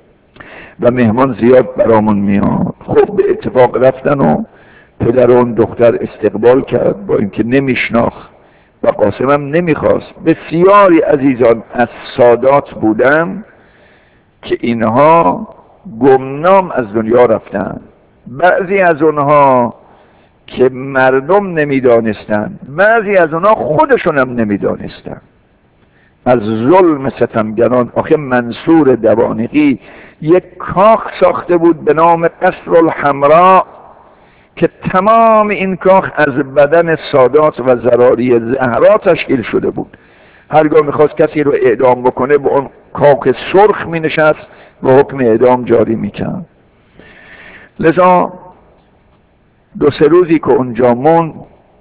و مهمان زیاد برامون میاد. خب به اتفاق رفتن و پدر اون دختر استقبال کرد با اینکه نمیشناخت و قاسم هم نمیخواست. بسیاری عزیزان از سادات بودن که اینها گمنام از دنیا رفتن. بعضی از اونها که مردم نمیدانستن، بعضی از اونها خودشون هم نمیدانستن. از ظلم ستمگران. آخه منصور دوانقی یک کاخ ساخته بود به نام قصر الحمراء که تمام این کاخ از بدن سادات و زراری زهرا تشکیل شده بود. هرگاه میخواست کسی رو اعدام بکنه به اون کاخ سرخ می نشست و حکم اعدام جاری میکرد. لذا دو سه روزی که اونجا موند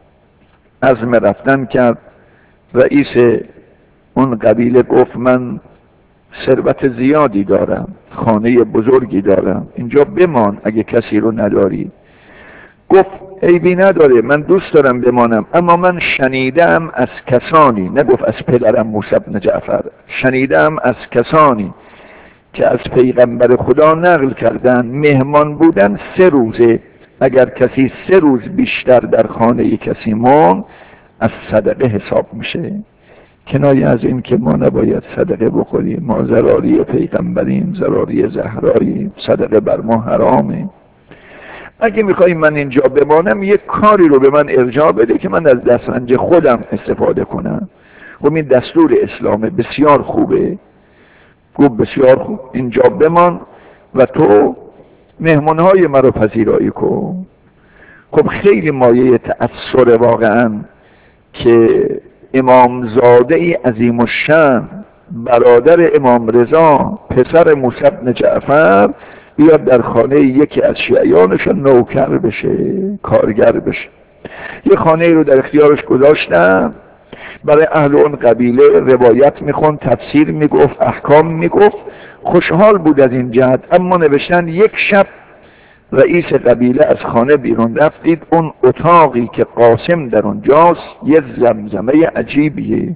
عزم رفتن کرد. رئیس اون قبیله گفت من ثروت زیادی دارم، خانه بزرگی دارم، اینجا بمان اگه کسی رو نداری. گفت عیبی نداره، من دوست دارم بمانم، اما من شنیدم از کسانی، نگفت از پدرم موسی بن جعفر، شنیدم از کسانی که از پیغمبر خدا نقل کردن مهمان بودن سه روزه، اگر کسی سه روز بیشتر در خانه کسی ماند از صدقه حساب میشه. کنایه از این که ما نباید صدقه بخوریم، ما زراری پیغمبریم، زراری زهراییم، صدقه بر ما حرامه. اگه میخوایی من اینجا بمانم یک کاری رو به من ارجاع بده که من از دسترنج خودم استفاده کنم. و این دستور اسلام بسیار خوبه. گفت بسیار خوب، اینجا بمان و تو مهمانهای مرا پذیرایی کن. خب خیلی مایه تأثیر واقعا که امامزاده عظیم الشأن برادر امام رضا پسر موسی بن جعفر بیاد در خانه یکی از شیعیانش نوکر بشه، کارگر بشه. یه خانه رو در اختیارش گذاشتن، برای اهل اون قبیله روایت میخوند، تفسیر میگفت، احکام میگفت، خوشحال بود از این جهت. اما نوشتن یک شب رئیس قبیله از خانه بیرون رفت، دید اون اتاقی که قاسم در اونجاست یه زمزمه عجیبیه.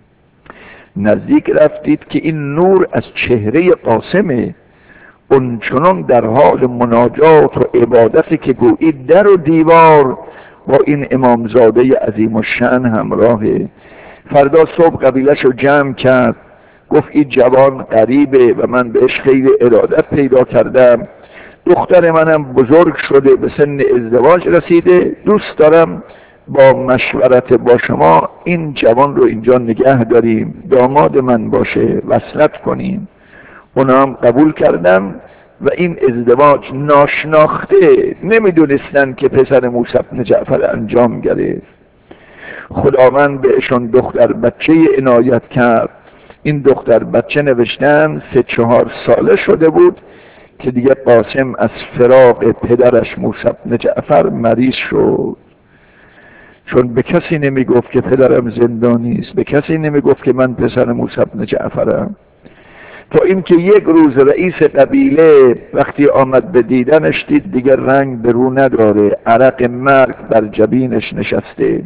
نزدیک رفتید که این نور از چهره قاسمه، اون چنان در حال مناجات و عبادتی که گویی در و دیوار با این امامزاده عظیم الشأن همراهه. فردا صبح قبیلش رو جمع کرد، گفت این جوان غریبه و من بهش خیلی ارادت پیدا کردم، دختر منم بزرگ شده به سن ازدواج رسیده، دوست دارم با مشورت با شما این جوان رو اینجا نگه داریم، داماد من باشه، وصلت کنیم. اونا هم قبول کردن و این ازدواج ناشناخته، نمیدونستن که پسر موسی بن جعفر انجام گرفت. خداوند بهشون دختر بچه عنایت کرد. این دختر بچه نوشتن سه چهار ساله شده بود که دیگه قاسم از فراق پدرش موسی بن جعفر مریض شد، چون به کسی نمی گفت که پدرم زندانی است، به کسی نمی گفت که من پسر موسی بن جعفرم. تا اینکه یک روز رئیس قبیله وقتی آمد به دیدنش دید دیگر رنگ به رو نداره، عرق مرگ بر جبینش نشسته.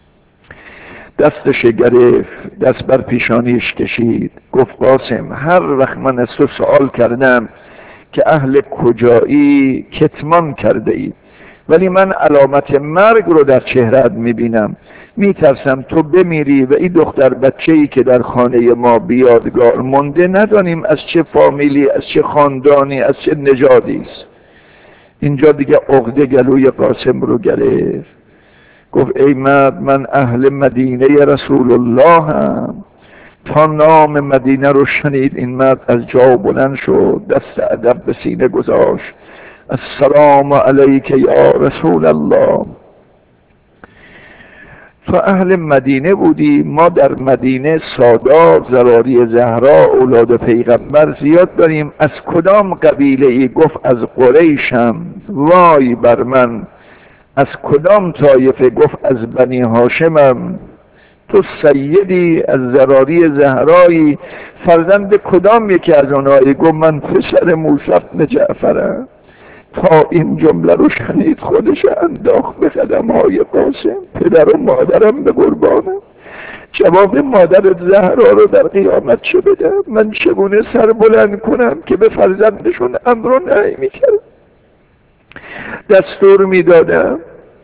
دستش گرفت، دست بر پیشانیش کشید، گفت قاسم هر وقت من از تو سوال کردم که اهل کجایی کتمان کرده ای، ولی من علامت مرگ رو در چهره‌ات میبینم، میترسم تو بمیری و این دختر بچه‌ای که در خانه ما بیادگار مونده ندانیم از چه فامیلی، از چه خاندانی، از چه نژادی است. اینجا دیگه عقده گلوی قاسم رو گرفت. گفت ای مرد، من اهل مدینه رسول الله هم. تا نام مدینه رو شنید این مرد از جا بلند شد، دست ادب به سینه گذاشت، السلام علیک یا رسول الله. تو اهل مدینه بودی، ما در مدینه سادات، زراری زهرا، اولاد پیغمبر زیاد داریم. از کدام قبیله ای؟ گفت از قریشم. وای بر من. از کدام طایفه؟ گفت از بنی هاشمم. تو سیدی، از زراری زهرایی، فرزند کدام یکی از آنهایی؟ گفت من پسر موسی بن جعفرم. تا این جمله رو شنید خودش انداخت به قدم‌های قاسم. پدر و مادرم به قربانم، جواب مادر زهرا رو در قیامت چه بدم؟ من چگونه سر بلند کنم که به فرزندشون امر و نهی میکردم، دستور میدادم،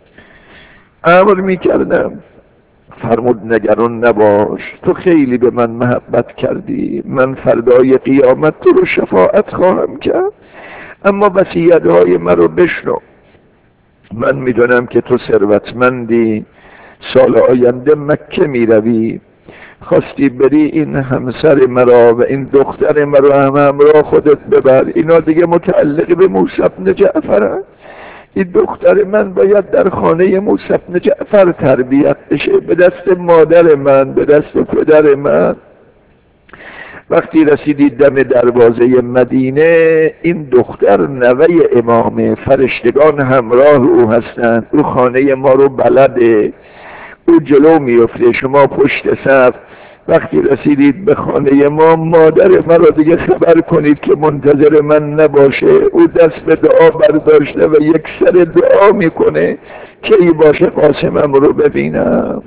امر میکردم. فرمود نگران نباش، تو خیلی به من محبت کردی، من فردای قیامت تو رو شفاعت خواهم کرد، اما وصیت‌های من رو بشنو. من میدونم که تو ثروتمندی، سال آینده مکه میروی، خواستی بری این همسر مرا و این دختر مرا هم همراه خودت ببر. اینا دیگه متعلق به موسی بن جعفرن. این دختر من باید در خانه موسی بن جعفر تربیت بشه، به دست مادر من، به دست پدر من. وقتی رسیدی دم دروازه مدینه، این دختر نوه امامه، فرشتگان همراه او هستند، او خانه ما رو بلده، او جلو میفته، شما پشت صف. وقتی رسیدید به خانه ما، مادر من را دیگه خبر کنید که منتظر من نباشه. او دست به دعا برداشته و یک سر دعا میکنه که ای باشه قاسمم رو ببینم.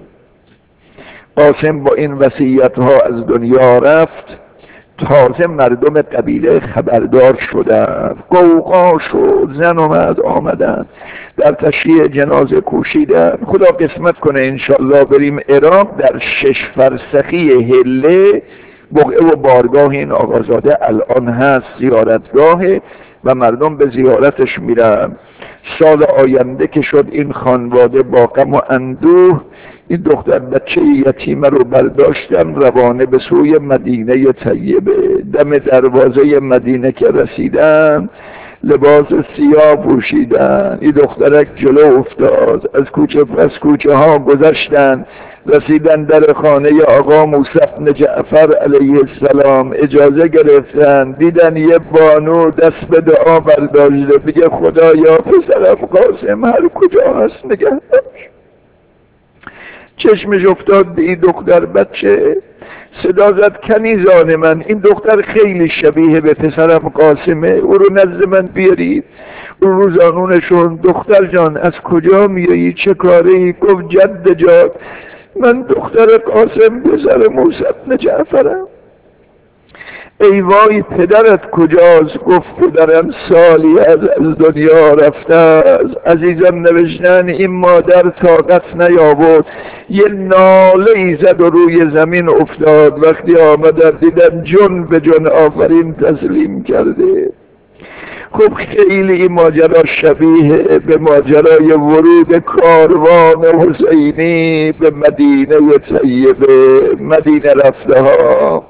قاسم با این وصیت ها از دنیا رفت. تازه مردم قبیله خبردار شدند، قوقا شد، زن و مرد آمدن، در تشییع جنازه کوشیدن. خدا قسمت کنه انشالله بریم عراق، در شش فرسخی هله بقعه و بارگاه این آقازاده الان هست، زیارتگاه و مردم به زیارتش میرن. سال آینده که شد این خانواده با غم و اندوه این دختر بچه یتیمه رو برداشتن، روانه به سوی مدینه طیبه. دم دروازه مدینه که رسیدن، لباس سیاه پوشیدن. این دخترک جلو افتاد، از کوچه پس کوچه ها گذشتن، رسیدن در خانه آقا موسی بن جعفر علیه السلام. اجازه گرفتن، دیدن یه بانو دست به دعا برداشته، بگه خدایا پسرم قاسم هر کجا هست نگه داشت. چشمش افتاد به این دختر بچه، صدا زد کنیزان من، این دختر خیلی شبیه به پسرم قاسمه، او رو نزد من بیارید. او رو زانونشون، دختر جان از کجا میایی، چه کاری؟ گفت جد جان من دختر قاسم پسر موسی بن جعفرم. ای وای پدرت کجاست؟ گفت پدرم سالی از از دنیا رفته است. عزیزان نوشتن این مادر طاقت نیاورد، یه ناله ای زد و روی زمین افتاد. وقتی آمدن دیدن جن به جن آفرین تسلیم کرده. خب خیلی این ماجرا شبیه به ماجرای ورود کاروان حسینی به مدینه طیبه. مدینه رفته ها،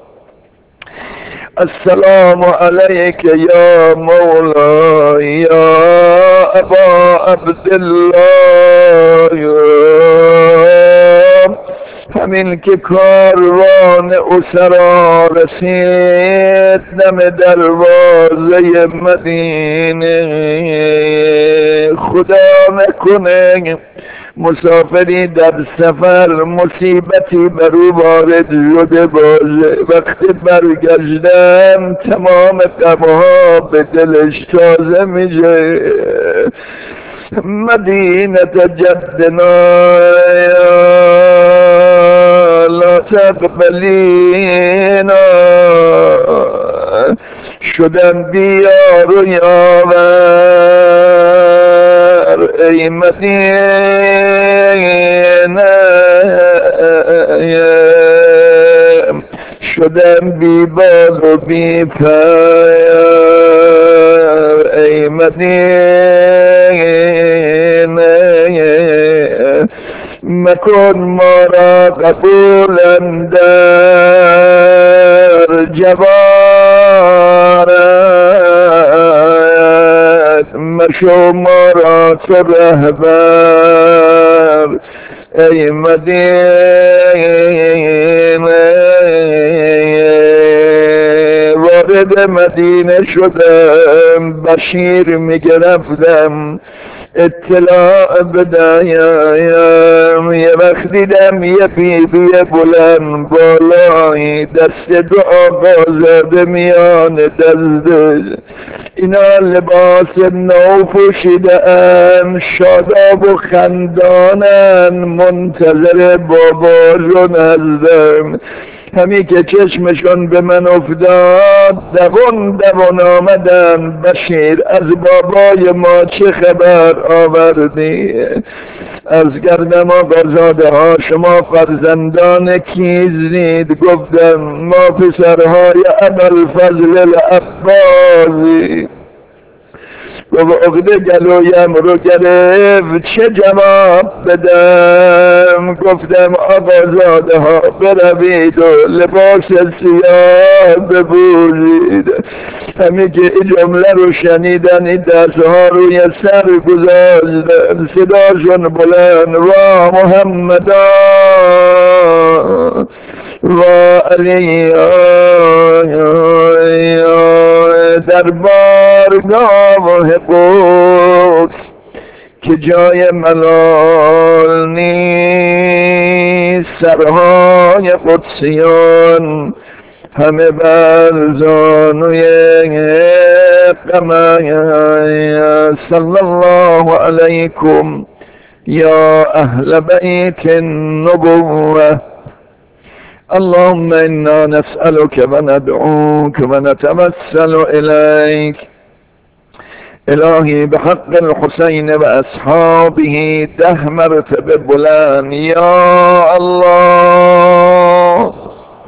السلام علیک یا مولا یا ابا عبدالله. همین که کاروان اسرا رسید دم دروازه مدینه، خدا نکنه مسافری در سفر مصیبتی بر او وارد شده باشه. وقتی برگشتن تمام غمها به دلش تازه میشه. مدینه جدنا لا تقبلینا، شدن بیار و یاور ای مدینه، شدن بی بال و بی پر ای مدینه. مکن ما را قبولا در جوارت، مشو ما را تو رهبر ای مدینه وارد مدینه شدم، بشیر میگرفتم اطلاع بدایم، یه وقت دیدم یه بیبی بلند بالایی دست دعا بازده میان دزده، اینا لباس نو پوشیدن، شاداب و خندانن، منتظر باباشون هستم. همی که چشمشون به من افتاد دوان دوان آمدن، بشیر از بابای ما چه خبر آوردی؟ از گردم آقازاده ها شما فرزندان کیزید؟ گفتم ما پسرهای ابوالفضل العباسی. گفت عقده گلویم رو گرفت چه جواب بدم؟ گفتم آقازاده ها بروید و لباس سیاه بپوشید. همین که این جمله رو شنیدن این دستها روی سر گذاشتن، صداشون بلند و محمدان و علی در بارگاه قدس که جای ملال نیست، سرهای قدسیان همه بر زانوی قمر. صلی الله علیکم یا اهل بیت النبوة. اللهم انا نسألك وندعوك ونتوسل اليك الهی بحق الحسین و اصحابه ده مرتبه بلند یا الله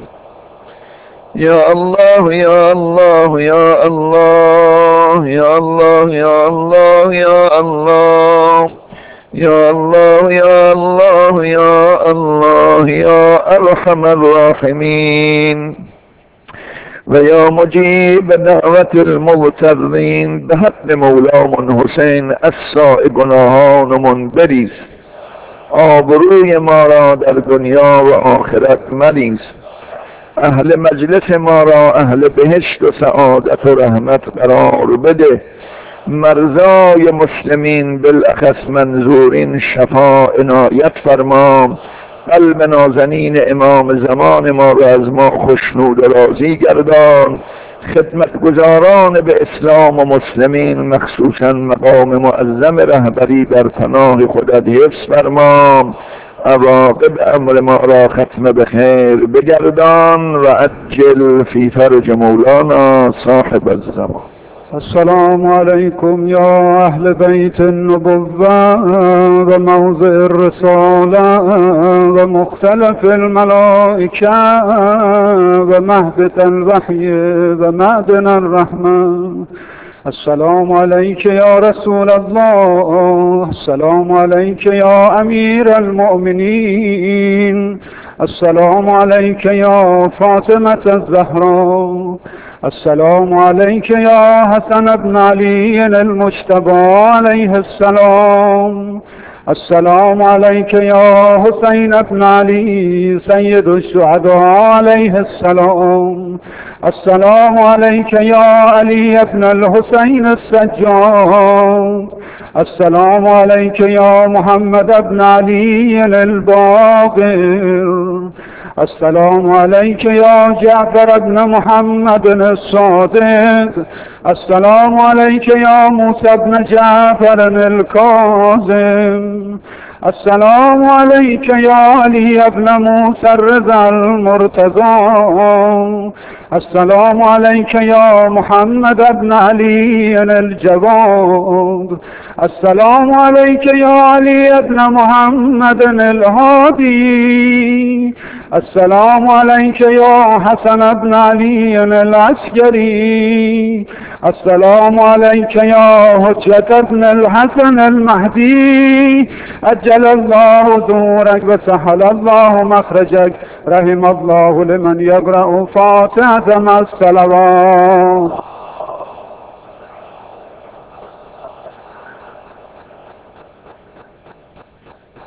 یا الله یا الله یا الله یا الله یا الله یا الله یا الله یا الله یا الله یا ارحم الراحمین و یا مجیب دعوت المضطرین به حق مولامون حسین اصلاح گناهانمون بریز، آبروی ما را در دنیا و آخرت مریز، اهل مجلس ما را اهل بهشت و سعادت و رحمت قرار بده، مرضای مسلمین بالاخص منظورین شفا عنایت فرما، قلب نازنین امام زمان ما را از ما خشنود و راضی گردان، خدمتگزاران به اسلام و مسلمین مخصوصا مقام معظم رهبری در پناه خودت حفظ فرما، عواقب امر ما را ختم به خیر بگردان و عجل فی فرج مولانا صاحب الزمان. السلام علیکم یا اهل بیت النبوة و موضع الرسالة و مختلف الملائکه و مهبط الوحی و معدن الرحمة. السلام علیک یا رسول الله، السلام علیک یا امیر المؤمنین، السلام علیک یا فاطمة الزهرا، السلام علیک یا حسن بن علی المجتبى علیه السلام، السلام علیک یا حسین بن علی سید الشهداء علیه السلام، السلام علیک یا علی بن الحسین السجاد، السلام علیک یا محمد بن علی الباقر، السلام علیک یا جعفر بن محمد الصادق، السلام علیک یا موسی بن جعفر الكاظم، السلام علیک یا علی بن موسی الرضا المرتضى، السلام علیک یا محمد بن علی الجواد، السلام علیک یا علی بن محمد الهادی، السلام علیک یا حسن بن علی العسکری، السلام علیک یا حجة بن الحسن المهدی، عجل الله ظهورک و سهل الله مخرجک، رحم الله لمن یقرأ فاتحة مع الصلوات.